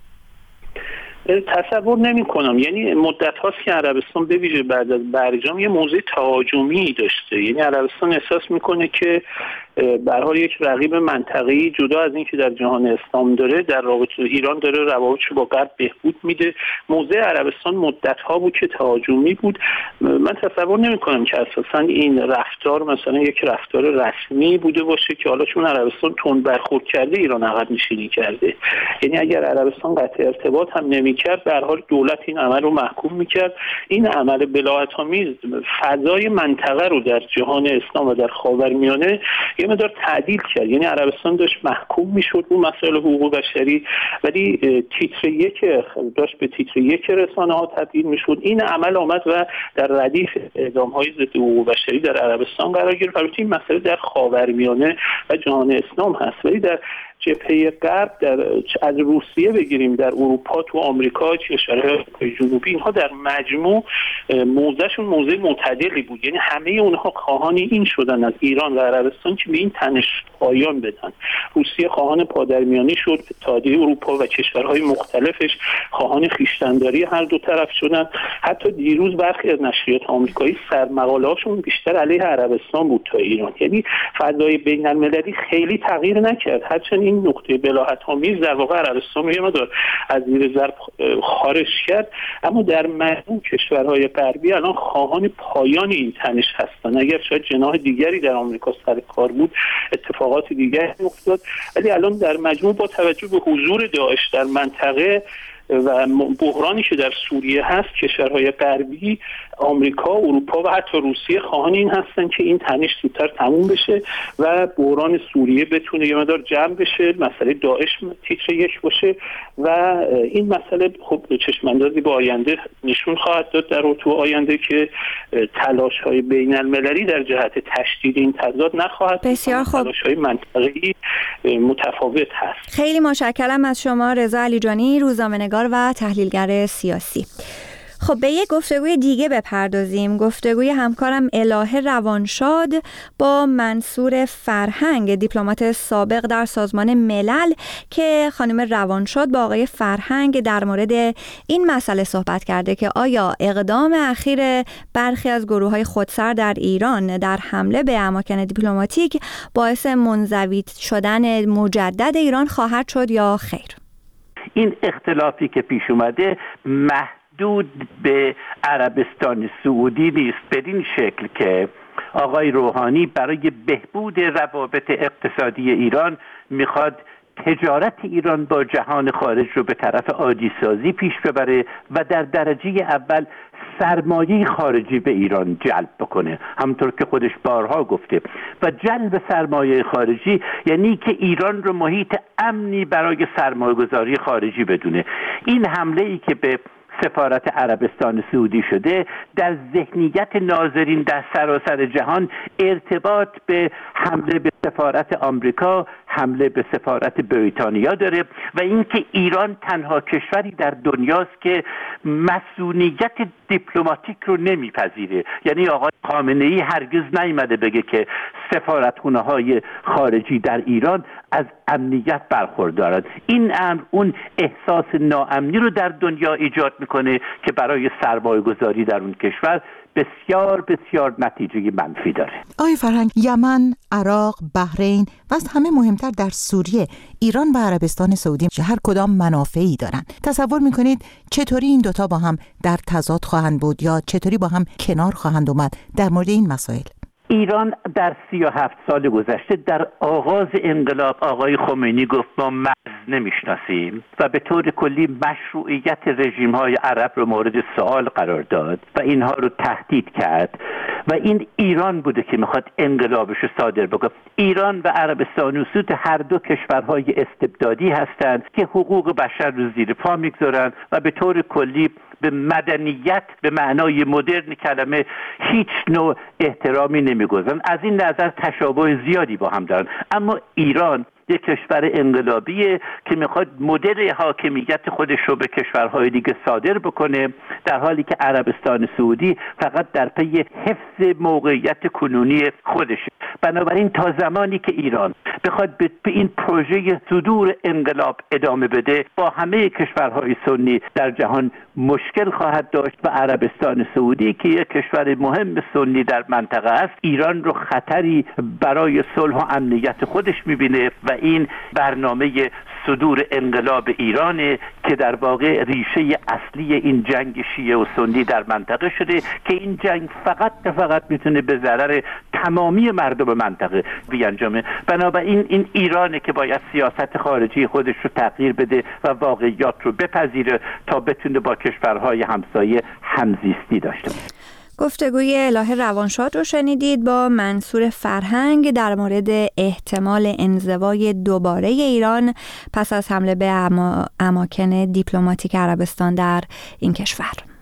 Speaker 16: تصور نمی کنم. یعنی مدت هاست که عربستان به ویژه بعد از برجام یه موضع تهاجمی داشته. یعنی عربستان احساس میکنه که به هر حال یک رقیب منطقه‌ای جدا از این که در جهان اسلام داره، در رابطه ایران داره روابطش با غرب بهبود میده. موضع عربستان مدت ها بود که تهاجمی بود. من تصور نمی کنم که اساسا این رفتار مثلا یک رفتار رسمی بوده باشه که حالا چون عربستان تند برخورد کرده ایران عقب نشینی کرده. یعنی اگر عربستان قطع ارتباط هم نمی‌کرد، به هر حال دولت این عمل رو محکوم می‌کرد. این عمل بلاهت‌آمیز فضای منطقه رو در جهان اسلام و در خاورمیانه یه مقدار تعدیل کرد. یعنی عربستان داشت محکوم میشد رو مسائل حقوق بشری، ولی تیتر یک داشت به تیتر یک رسانه‌ها تبدیل میشد. این عمل آمد و در ردیف اعدام‌های ضد حقوق بشری در عربستان قرار گرفت. البته این مسئله در خاورمیانه و جهان اسلام هست، ولی در جبهه غرب در از روسیه بگیریم، در اروپا، تو آمریکا، کشورهای جنوبی، اینها در مجموع موضعشون موضع معتدلی بود. یعنی همه اونها خواهان این شدن از ایران و عربستان که به این تنش پایان بدن. روسیه خواهان پادرمیانی شد، اتحادیه اروپا و کشورهای مختلفش خواهان خویشتن‌داری هر دو طرف شدن. حتی دیروز برخی از نشریات آمریکایی سرمقاله‌هاشون بیشتر علیه عربستان بود تا ایران. یعنی فضای بین‌المللی خیلی تغییر نکرد، هرچند این نقطه بلاهت‌آمیز در واقع عربستان رو یه مقدار از زیر ضرب خارج کرد، اما در مجموع کشورهای غربی الان خواهان پایان این تنش هستند. اگر شاید جناح دیگری در آمریکا سر کار بود، اتفاقات دیگری افتاد، ولی الان در مجموع با توجه به حضور داعش در منطقه و بحرانی که در سوریه هست، کشورهای غربی، آمریکا، اروپا و حتی روسیه خواهان این هستن که این تنش زودتر تموم بشه و بحران سوریه بتونه یه مقدار جمع بشه، مسئله داعش تیتر یک باشه و این مسئله خب چشم‌اندازی به آینده نشون خواهد داد در تو آینده که تلاش‌های بین‌المللی در جهت تشدید این تضاد نخواهد.
Speaker 1: بسیار خوب.
Speaker 16: تلاش‌های منطقه‌ای متفاوت هست.
Speaker 1: خیلی متشکرم از شما رضا علیجانی، روزنامه‌نگار و تحلیلگر سیاسی. خب به یک گفتگوی دیگه بپردازیم، گفتگوی همکارم الهه روانشاد با منصور فرهنگ، دیپلمات سابق در سازمان ملل، که خانم روانشاد با آقای فرهنگ در مورد این مسئله صحبت کرده که آیا اقدام اخیر برخی از گروه‌های خودسر در ایران در حمله به اماکن دیپلماتیک باعث منزوی شدن مجدد ایران خواهد شد یا خیر؟
Speaker 17: این اختلافی که پیش اومده محدود به عربستان سعودی نیست، بدین شکل که آقای روحانی برای بهبود روابط اقتصادی ایران میخواد تجارت ایران با جهان خارج رو به طرف عادی سازی پیش ببره و در درجه اول سرمایه خارجی به ایران جلب بکنه، همونطور که خودش بارها گفته. و جلب سرمایه خارجی یعنی که ایران رو محیط امنی برای سرمایه گذاری خارجی بدونه. این حمله ای که به سفارت عربستان سعودی شده در ذهنیت ناظرین در سراسر جهان ارتباط به حمله به سفارت آمریکا، حمله به سفارت بریتانیا داره و اینکه ایران تنها کشوری در دنیاست که مسئولیت دیپلماتیک رو نمیپذیره. یعنی آقای خامنه‌ای هرگز نیامده بگه که سفارتخونه‌های خارجی در ایران از امنیت برخوردارند. این امر اون احساس ناامنی رو در دنیا ایجاد میکنه که برای سرمایه گذاری در اون کشور بسیار بسیار نتیجه منفی داره.
Speaker 18: آقای فرهنگ، یمن، عراق، بحرین و از همه مهمتر در سوریه، ایران و عربستان سعودی هر کدام منافعی دارن. تصور میکنید چطوری این دوتا با هم در تضاد خواهند بود یا چطوری با هم کنار خواهند اومد در مورد این مسائل؟
Speaker 17: ایران در سی و هفت سال گذشته در آغاز انقلاب آقای خمینی گفت ما مرز نمیشناسیم و به طور کلی مشروعیت رژیم های عرب رو مورد سوال قرار داد و اینها رو تهدید کرد و این ایران بوده که میخواد انقلابش رو صادر بکنه. ایران و عربستان و سعود هر دو کشورهای استبدادی هستند که حقوق بشر رو زیر پا میگذارن و به طور کلی به مدنیت به معنای مدرن کلمه هیچ نوع احترامی نمیگذارن. از این نظر تشابه زیادی با هم دارن. اما ایران یک کشور انقلابیه که میخواد مدل حاکمیت خودش رو به کشورهای دیگه صادر بکنه، در حالی که عربستان سعودی فقط در پی حفظ موقعیت کنونی خودشه. بنابراین تا زمانی که ایران بخواد به این پروژه صدور انقلاب ادامه بده، با همه کشورهای سنی در جهان مشکل خواهد داشت و عربستان سعودی که یک کشور مهم سنی در منطقه است، ایران رو خطری برای صلح و امنیت خودش میبینه و این برنامه صدور انقلاب ایرانه که در واقع ریشه اصلی این جنگ شیعه و سنی در منطقه شده که این جنگ فقط فقط میتونه به ضرر تمامی مردم منطقه بیانجامه. بنابراین این ایرانه که باید سیاست خارجی خودش رو تغییر بده و واقعیات رو بپذیره تا بتونه با کشورهای همسایه همزیستی داشته باشه.
Speaker 1: گفتگوی الهه روانشاد رو شنیدید با منصور فرهنگ در مورد احتمال انزوای دوباره ایران پس از حمله به اما... اماکن دیپلماتیک عربستان در این کشور.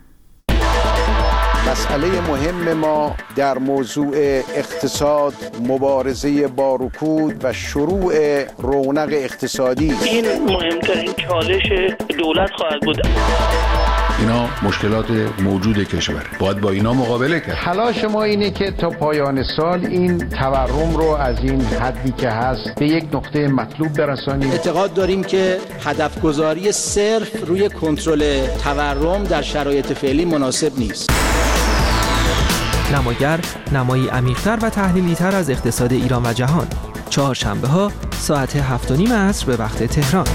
Speaker 19: مسئله مهم ما در موضوع اقتصاد، مبارزه با رکود و شروع رونق اقتصادی.
Speaker 16: این مهمترین چالش دولت خواهد بود.
Speaker 20: اینا مشکلات موجود کشور، باید با اینا مقابله کرد.
Speaker 21: تلاش ما اینه که تا پایان سال این تورم رو از این حدی که هست به یک نقطه مطلوب برسانیم.
Speaker 22: اعتقاد داریم که هدف گذاری صرف روی کنترل تورم در شرایط فعلی مناسب نیست.
Speaker 23: نماگر نمایی عمیق‌تر و تحلیلی‌تر از اقتصاد ایران و جهان، چهارشنبه ها ساعت هفت و نیم عصر به وقت تهران.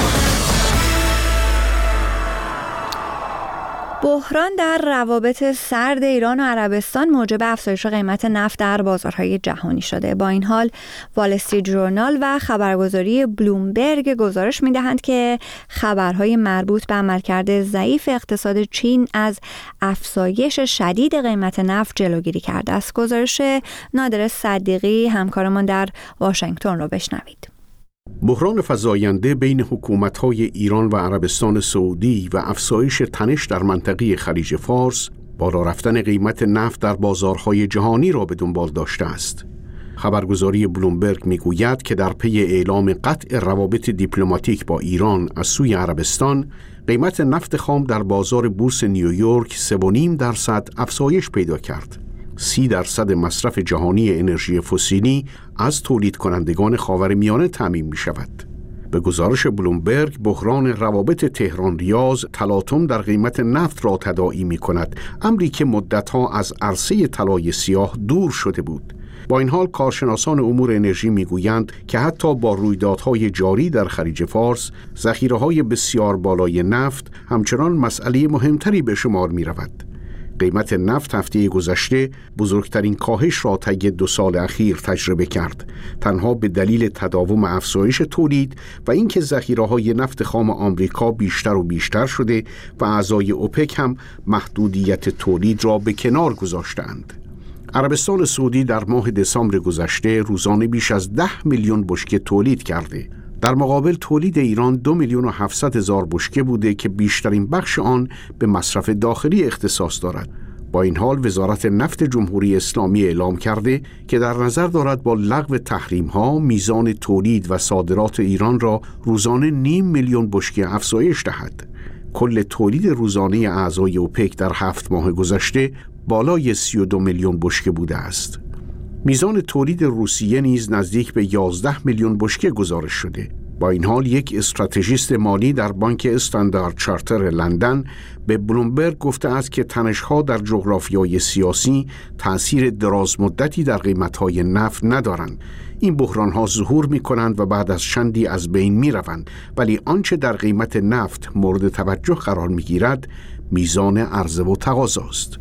Speaker 1: بحران در روابط سرد ایران و عربستان موجب افزایش قیمت نفت در بازارهای جهانی شده. با این حال وال استریت ژورنال و خبرگزاری بلومبرگ گزارش می‌دهند که خبرهای مربوط به عملکرد ضعیف اقتصاد چین از افزایش شدید قیمت نفت جلوگیری کرده است. گزارش نادر صدیقی همکارمان در واشنگتن رو بشنوید.
Speaker 24: بحران فزاینده بین حکومت‌های ایران و عربستان سعودی و افزایش تنش در منطقه خلیج فارس بالا رفتن قیمت نفت در بازارهای جهانی را به دنبال داشته است. خبرگزاری بلومبرگ می‌گوید که در پی اعلام قطع روابط دیپلماتیک با ایران از سوی عربستان، قیمت نفت خام در بازار بورس نیویورک سه و نیم درصد افزایش پیدا کرد. سی درصد مصرف جهانی انرژی فسیلی از تولید کنندگان خاورمیانه تامین می شود. به گزارش بلومبرگ، بحران روابط تهران ریاض تلاطم در قیمت نفت را تداعی می کند، امری که مدتها از عرصه طلای سیاه دور شده بود. با این حال کارشناسان امور انرژی میگویند که حتی با رویدادهای جاری در خلیج فارس، ذخیره‌های بسیار بالای نفت همچنان مسئله مهمتری به شمار می رود. قیمت نفت هفته گذشته بزرگترین کاهش را طی دو سال اخیر تجربه کرد، تنها به دلیل تداوم افزایش تولید و اینکه ذخیره‌های نفت خام آمریکا بیشتر و بیشتر شده و اعضای اوپک هم محدودیت تولید را به کنار گذاشتند. عربستان سعودی در ماه دسامبر گذشته روزانه بیش از ده میلیون بشکه تولید کرده. در مقابل تولید ایران دو میلیون و هفتصد هزار بشکه بوده که بیشترین بخش آن به مصرف داخلی اختصاص دارد. با این حال وزارت نفت جمهوری اسلامی اعلام کرده که در نظر دارد با لغو تحریم‌ها میزان تولید و صادرات ایران را روزانه نیم میلیون بشکه افزایش دهد. کل تولید روزانه اعضای اوپک در هفت ماه گذشته بالای سی و دو میلیون بشکه بوده است. میزان تولید روسیه نیز نزدیک به یازده میلیون بشکه گزارش شده. با این حال یک استراتژیست مالی در بانک استاندارد چارتر لندن به بلومبرگ گفته است که تنش‌ها در جغرافیای سیاسی تأثیر درازمدتی در قیمت‌های نفت ندارند. این بحران‌ها ظهور می‌کنند و بعد از چندی از بین می‌روند، ولی آنچه در قیمت نفت مورد توجه قرار می‌گیرد میزان عرضه و تقاضا است.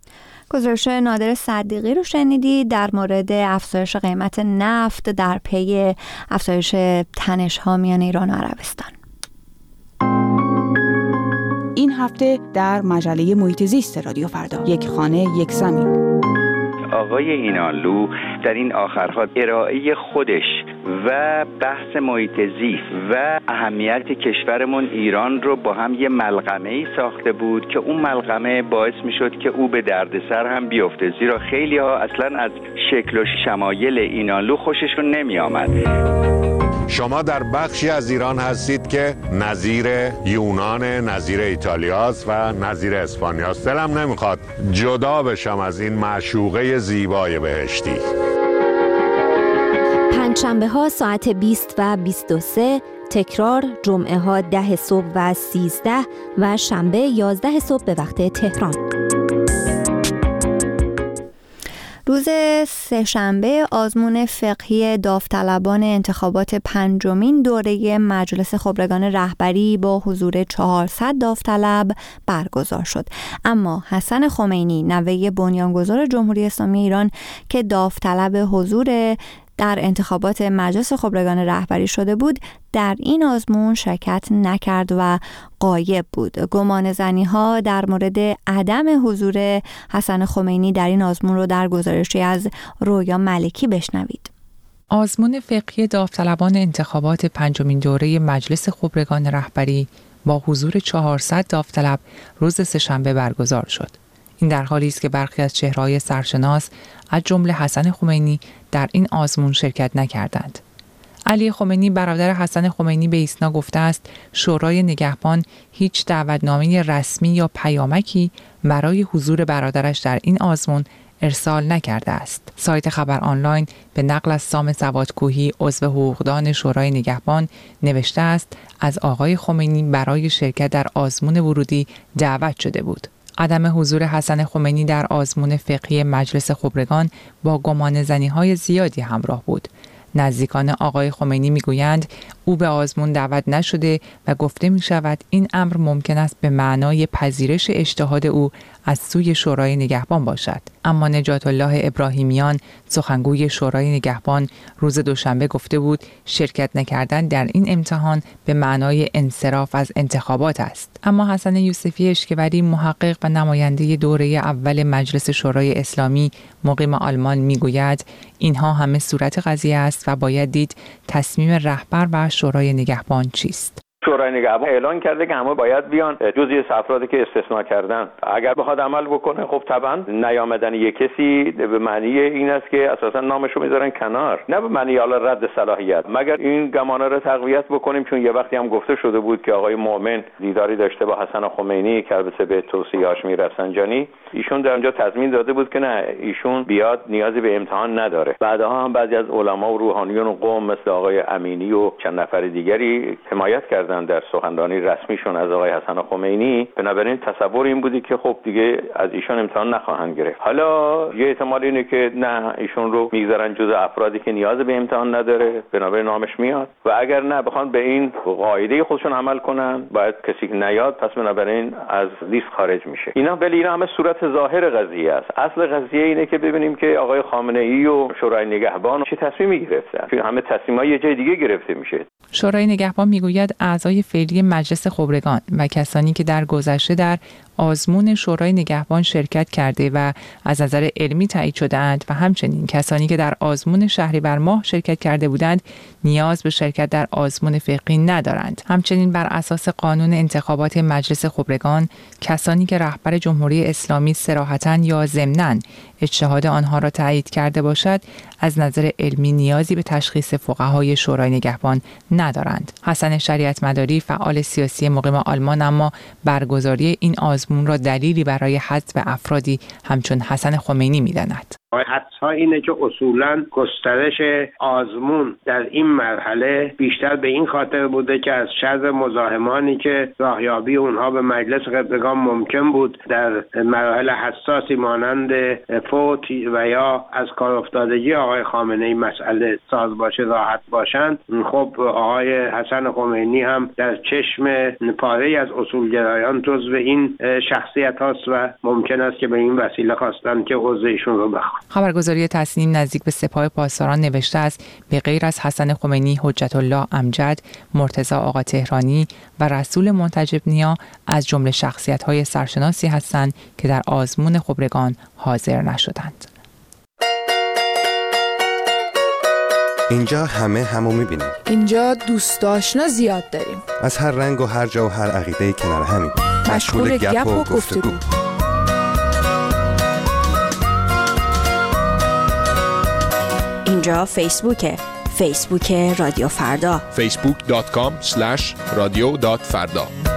Speaker 1: گزارش نادر صدیقی رو شنیدید در مورد افزایش قیمت نفت در پی افزایش تنش‌ها میان ایران و عربستان.
Speaker 2: این هفته در مجله محیط زیست رادیو فردا، یک خانه یک زمین.
Speaker 3: آقای اینانلو در این آخرها ارائه خودش و بحث محیط زیست و اهمیت کشورمون ایران رو با هم یه ملغمه‌ای ساخته بود که اون ملغمه باعث میشد که او به دردسر هم بیفته، زیرا خیلی ها اصلا از شکل و شمایل اینانلو خوششون نمی آمد.
Speaker 5: شما در بخشی از ایران هستید که نظیر یونان، نظیر ایتالیاست و نظیر اسپانیاست. دلم نمیخواد جدا بشم از این معشوقه زیبای بهشتی.
Speaker 7: پنجشنبه ها ساعت بیست و بیست و سه، تکرار جمعه ها ده صبح و سیزده و شنبه یازده صبح به وقت تهران.
Speaker 1: روز سه‌شنبه آزمون فقهی داوطلبان انتخابات پنجمین دوره مجلس خبرگان رهبری با حضور چهارصد داوطلب برگزار شد. اما حسن خمینی، نوه بنیانگذار جمهوری اسلامی ایران که داوطلب حضور در انتخابات مجلس خبرگان رهبری شده بود، در این آزمون شرکت نکرد و غایب بود. گمان زنی ها در مورد عدم حضور حسن خمینی در این آزمون رو در گزارشی از رویا ملکی بشنوید.
Speaker 25: آزمون فقهی داوطلبان انتخابات پنجمین دوره مجلس خبرگان رهبری با حضور چهارصد داوطلب روز سه‌شنبه برگزار شد. این در حالی است که برخی از چهره‌های سرشناس از جمله حسن خمینی در این آزمون شرکت نکردند. علی خمینی برادر حسن خمینی به ایسنا گفته است شورای نگهبان هیچ دعوتنامه رسمی یا پیامکی برای حضور برادرش در این آزمون ارسال نکرده است. سایت خبر آنلاین به نقل از سام سوادکوهی عضو حقوقدان شورای نگهبان نوشته است از آقای خمینی برای شرکت در آزمون ورودی دعوت شده بود. عدم حضور حسن خمینی در آزمون فقهی مجلس خبرگان با گمان زنی‌های زیادی همراه بود. نزدیکان آقای خمینی میگویند او به آزمون دعوت نشده و گفته می شود این امر ممکن است به معنای پذیرش اجتهاد او از سوی شورای نگهبان باشد. اما نجات الله ابراهیمیان، سخنگوی شورای نگهبان، روز دوشنبه گفته بود شرکت نکردن در این امتحان به معنای انصراف از انتخابات است. اما حسن یوسفی اشکوری، محقق و نماینده دوره اول مجلس شورای اسلامی مقیم آلمان میگوید اینها همه صورت قضیه است و باید دید تصمیم رهبر و شورای نگهبان چیست.
Speaker 26: شورای نگهبان اعلان کرده که همه باید بیان، جزئی از افرادی که استثناء کردن. اگر بخواد عمل بکنه خب طبعا نیامدن یک کسی به معنی این است که اساسا نامشو میذارن کنار، نه به معنی حالا رد صلاحیت. مگر این گمانه رو تقویت بکنیم، چون یه وقتی هم گفته شده بود که آقای مؤمن دیداری داشته با حسن خمینی که البته به توصیه هاشمی رفسنجانی، ایشون در اونجا تضمین داده بود که نه ایشون بیاد نیازی به امتحان نداره. بعدها هم بعضی از علما و روحانیون و قوم مثل آقای امینی و چند نفر دیگری حمایت کردن در سخنرانی رسمیشون از آقای حسن خمینی. بنابراین تصور این بودی که خب دیگه از ایشون امتحان نخواهند گرفت. حالا یه احتمال اینه که نه ایشون رو میگذارن جز افرادی که نیاز به امتحان نداره، بنابراین نامش میاد، و اگر نه بخوان به این قاعده خودشون عمل کنن باید کسی که نیاد پس بنابراین از لیست خارج میشه. اینا ولی اینا همه صورت ظاهر قضیه است. اصل قضیه اینه که ببینیم که آقای خامنه‌ای و شورای نگهبان چه تصمیمی گرفتن، چون همه تصمیم‌ها یه جای دیگه گرفته میشه.
Speaker 25: شورای نگهبان میگوید اعضای فعلی مجلس خبرگان و کسانی که در گذشته در آزمون شورای نگهبان شرکت کرده و از نظر علمی تایید شده‌اند و همچنین کسانی که در آزمون شهریور ماه شرکت کرده بودند نیاز به شرکت در آزمون فقهی ندارند. همچنین بر اساس قانون انتخابات مجلس خبرگان کسانی که رهبر جمهوری اسلامی صراحتاً یا ضمناً اجتهاد آنها را تایید کرده باشد از نظر علمی نیازی به تشخیص فقهای شورای نگهبان ندارند. حسن شریعت مداری، فعال سیاسی مقیم آلمان، اما برگزاری این آزمون را دلیلی برای حذف افرادی همچون حسن خمینی می‌داند.
Speaker 4: حدس‌ها اینه که اصولاً گسترش آزمون در این مرحله بیشتر به این خاطر بوده که از شر مزاحمانی که راهیابی اونها به مجلس قبلگان ممکن بود در مراحل حساسی مانند فوت و یا از کار افتادگی آقای خامنه‌ای مسئله ساز باشه، راحت باشند. خب آقای حسن خمینی هم در چشم پاره‌ای از اصولگرایان جزو این شخصیت هاست و ممکن است که به این وسیله خواستن که عضو ایشون رو بخوان.
Speaker 25: خبرگزاری تسنیم نزدیک به سپاه پاسداران نوشته است به غیر از حسن خمینی، حجت الله امجد، مرتضی آقا تهرانی و رسول منتجب نیا از جمله شخصیت‌های سرشناسی هستند که در آزمون خبرگان حاضر نشدند.
Speaker 6: اینجا همه همو میبینیم.
Speaker 8: اینجا دوست آشنا زیاد داریم.
Speaker 6: از هر رنگ و هر جا و هر عقیده کنار همیم.
Speaker 8: مشغول گپ و گفتگو.
Speaker 9: اینجا فیسبوکه. فیسبوک رادیو فردا.
Speaker 10: فیسبوک دات کام اسلش رادیو دات فردا.